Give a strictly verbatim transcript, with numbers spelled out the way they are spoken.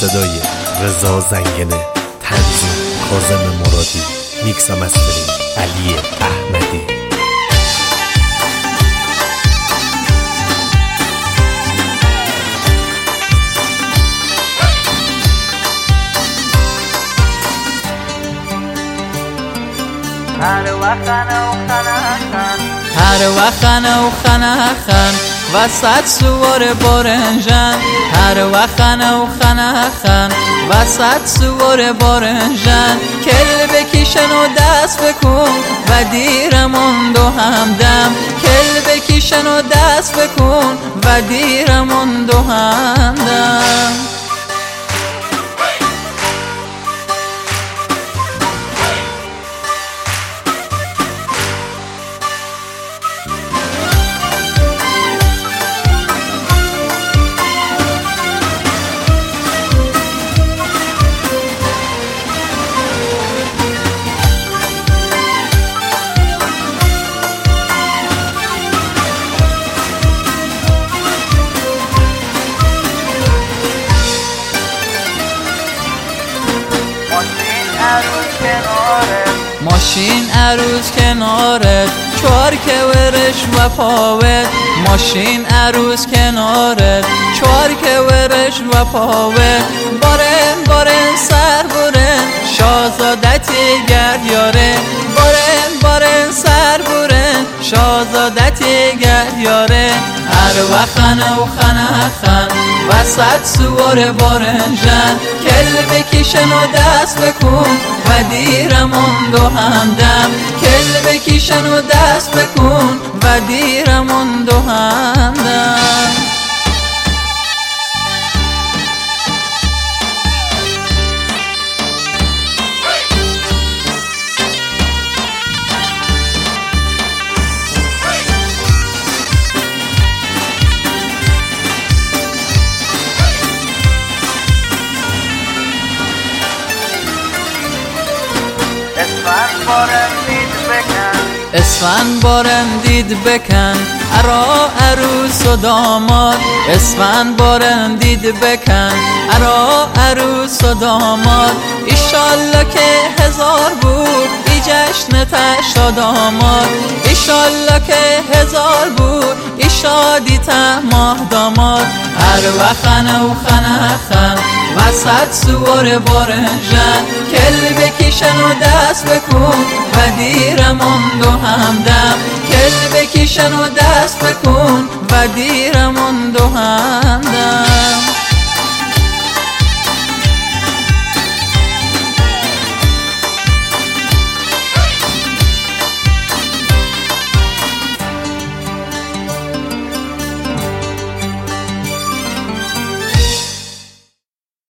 صدای رضا زنگنه، تنظیم کاظم مرادی، میکس و مسترینگ علی احمدی. هر وخنه و خنخن هر وخنه و خنخن وسط سوار بارنجن. هر وخنه و خنخن وسط سوار بارنجن. کل بکشن و دست بکن و دیرمون دو همدم. کل بکشن و دست بکن و دیرمون دو همدم. ماشین عروس کنارت، چهار کورش و پاوت. ماشین عروس کنارت، چهار کورش و پاوت. بارن بارن سر بورن شازادتی گردیاره. بارن بارن سر بورن شازادتی گردیاره. هر وخنه و خنخن وسط سوار بارنجن. کل بکشن و دست بکن و دیرمون دو همدم. کل بکشن و دست بکن و دیرمون دو همدم. اسفند بارم دید بکن اسفند بارم دید بکن ارا عروس و داماد. اسفند بارم دید بکن ارا عروس و داماد. ایشالله که هزار بود ای جشن تا داماد. ایشالله که هزار بود ای شادی تا ماه داماد. هر وخنه و خنخن وسط سوار بارنجن. کل بکشن و دست بکن و دیرمون دو همدم. کل بکشن و دست بکن و دیرمون دو همدم.